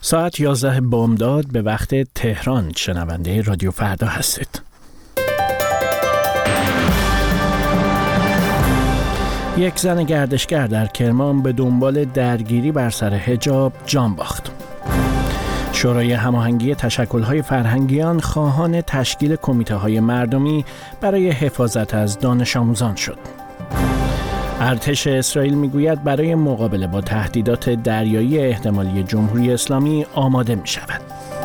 ساعت 11 بامداد به وقت تهران شنونده رادیو فردا هستید. یک زن گردشگر در کرمان به دنبال درگیری بر سر حجاب جان باخت. شورای هماهنگی تشکل‌های فرهنگیان خواهان تشکیل کمیته‌های مردمی برای حفاظت از دانش آموزان شد. ارتش اسرائیل میگوید برای مقابله با تهدیدات دریایی احتمالی جمهوری اسلامی آماده می‌شود.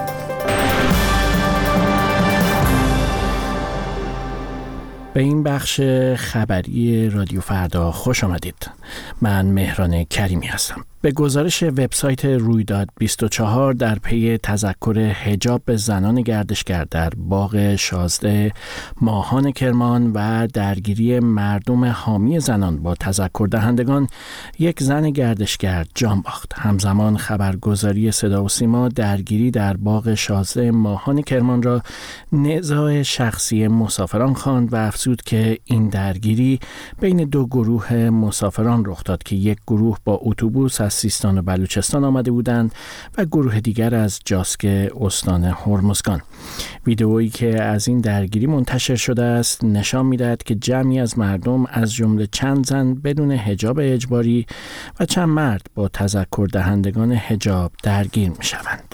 به این بخش خبری رادیو فردا خوش آمدید. من مهران کریمی هستم. به گزارش وبسایت رویداد 24 در پی تذکر حجاب به زنان گردشگر در باغ شازده ماهان کرمان و درگیری مردم حامی زنان با تذکر دهندگان، یک زن گردشگر جان باخت. همزمان خبرگزاری صدا و سیما درگیری در باغ شازده ماهان کرمان را نزاع شخصی مسافران خواند و افزود که این درگیری بین دو گروه مسافران رخ داد که یک گروه با اتوبوس از سیستان و بلوچستان آمده بودند و گروه دیگر از جاسک استان هرمزگان. ویدئویی که از این درگیری منتشر شده است نشان می‌دهد که جمعی از مردم از جمله چند زن بدون حجاب اجباری و چند مرد با تذکر دهندگان حجاب درگیر می‌شوند.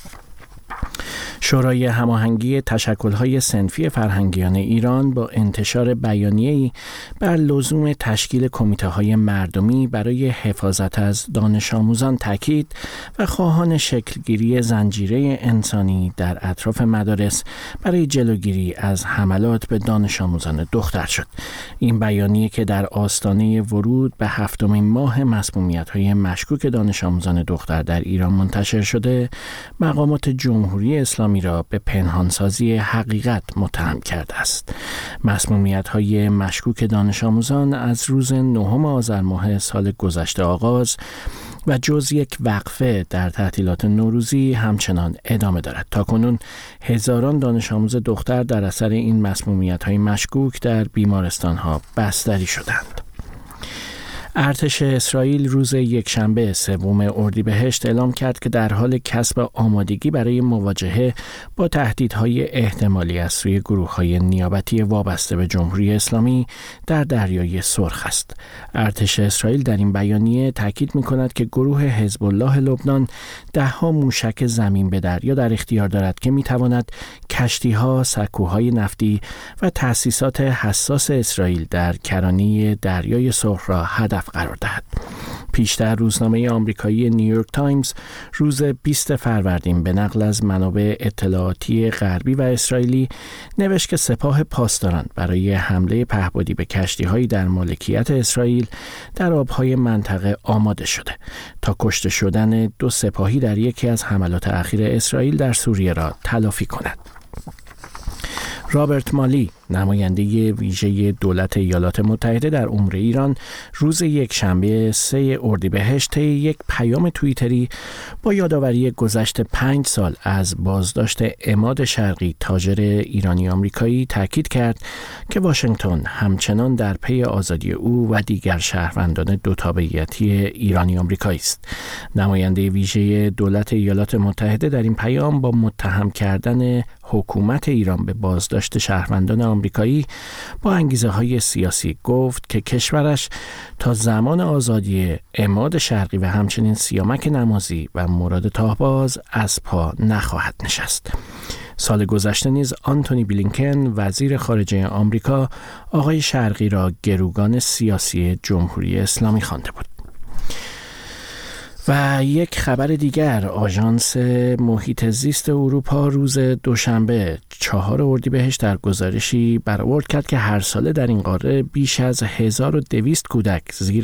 شورای هماهنگی تشکل‌های صنفی فرهنگیان ایران با انتشار بیانیه‌ای بر لزوم تشکیل کمیته‌های مردمی برای حفاظت از دانش آموزان تاکید و خواهان شکلگیری زنجیره انسانی در اطراف مدارس برای جلوگیری از حملات به دانش آموزان دختر شد. این بیانیه که در آستانه ورود به 7مین ماه مسمومیت‌های مشکوک دانش آموزان دختر در ایران منتشر شده، مقامات جمهوری اسلامی را به پنهانسازی حقیقت متهم کرده است. مسمومیت‌های مشکوک دانش آموزان از روز 9 آذر ماه سال گذشته آغاز و جز یک وقفه در تعطیلات نوروزی همچنان ادامه دارد. تاکنون هزاران دانش آموز دختر در اثر این مسمومیت‌های مشکوک در بیمارستان‌ها بستری شدند. ارتش اسرائیل روز یکشنبه 3 اردیبهشت اعلام کرد که در حال کسب آمادگی برای مواجهه با تهدیدهای احتمالی از سوی گروه‌های نیابتی وابسته به جمهوری اسلامی در دریای سرخ است. ارتش اسرائیل در این بیانیه تاکید می‌کند که گروه حزب الله لبنان 10 موشک زمین به دریا در اختیار دارد که می‌تواند کشتی‌ها، سکوهای نفتی و تأسیسات حساس اسرائیل در کرانه دریای سرخ را هدف قرار دهد. پیشتر روزنامه آمریکایی نیویورک تایمز روز 20 فروردین به نقل از منابع اطلاعاتی غربی و اسرائیلی نوشت که سپاه پاسداران برای حمله پهپادی به کشتی‌هایی در مالکیت اسرائیل در آب‌های منطقه آماده شده تا کشته شدن 2 سپاهی در یکی از حملات اخیر اسرائیل در سوریه را تلافی کند. رابرت مالی، نماینده ویژه دولت ایالات متحده در امور ایران، روز یکشنبه 3 اردیبهشت طی یک پیام توییتری با یادآوری گذشت 5 سال از بازداشت عماد شرقی، تاجر ایرانی آمریکایی، تاکید کرد که واشنگتن همچنان در پی آزادی او و دیگر شهروندان 2 تابعیتی ایرانی آمریکایی است. نماینده ویژه دولت ایالات متحده در این پیام با متهم کردن حکومت ایران به بازداشت شهروندان آمریکایی با انگیزه‌های سیاسی گفت که کشورش تا زمان آزادی عماد شرقی و همچنین سیامک نمازی و مراد تاهباز از پا نخواهد نشست. سال گذشته نیز آنتونی بلینکن، وزیر خارجه آمریکا، آقای شرقی را گروگان سیاسی جمهوری اسلامی خوانده بود. و یک خبر دیگر، آژانس محیط زیست اروپا روز دوشنبه 4 اردیبهشت در گزارشی برآورد کرد که هر ساله در این قاره بیش از 1200 کودک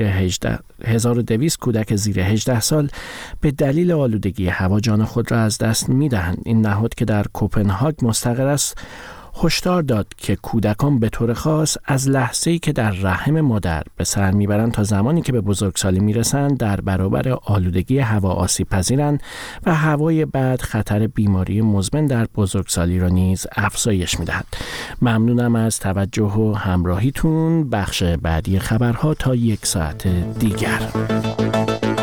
زیر 18 سال به دلیل آلودگی هوا جان خود را از دست می‌دهند. این نهاد که در کوپنهاگ مستقر است هشدار داد که کودکان به طور خاص از لحظه‌ای که در رحم مادر به سر میبرند تا زمانی که به بزرگسالی میرسند در برابر آلودگی هوا آسیب پذیرند و هوای بد خطر بیماری مزمن در بزرگسالی را نیز افزایش میدهد. ممنونم از توجه و همراهیتون. بخش بعدی خبرها تا 1 ساعت دیگر.